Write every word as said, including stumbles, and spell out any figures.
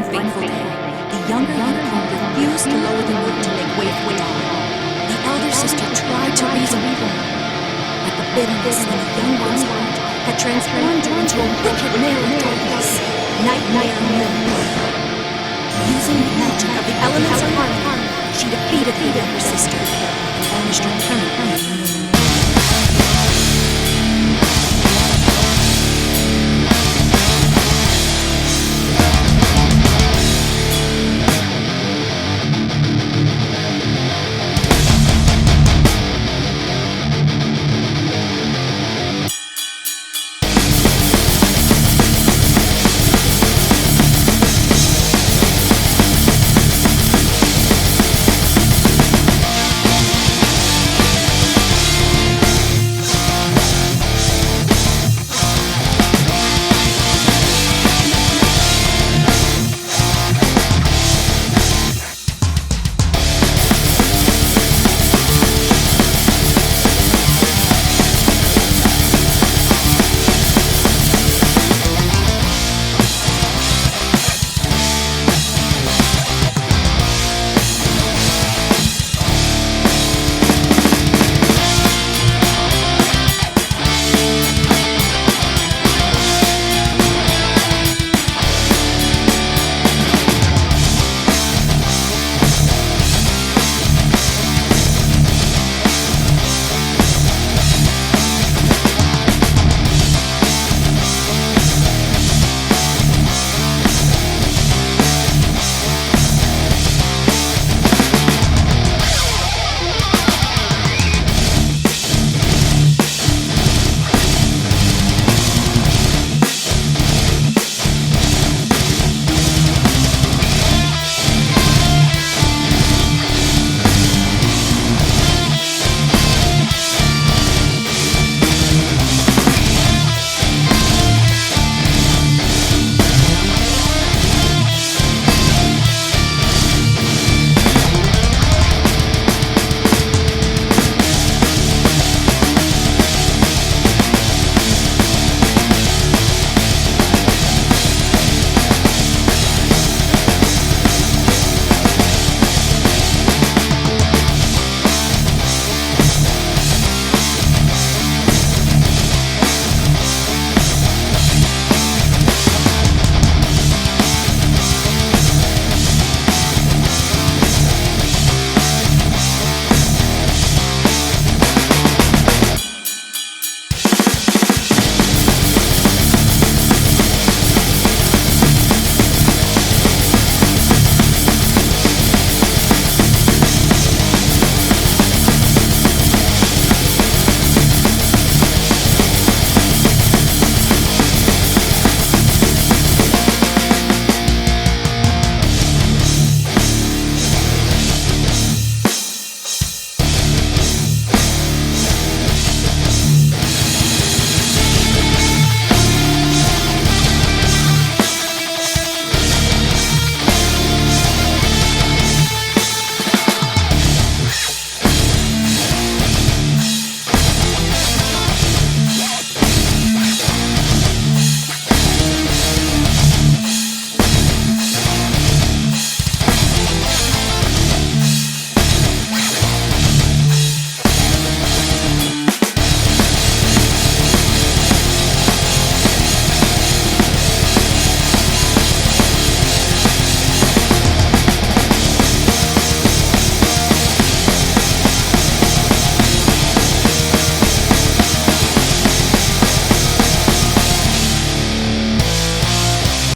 fateful day, the younger unicorn refused to lower the moon to make way for dawn. The elder sister tried to reason with her, but the bitterness in the young one's heart had transformed her into a wicked mare of darkness, Nightmare Moon. Using the magic of the elements of harmony, she defeated the younger sister and vanished her permanently.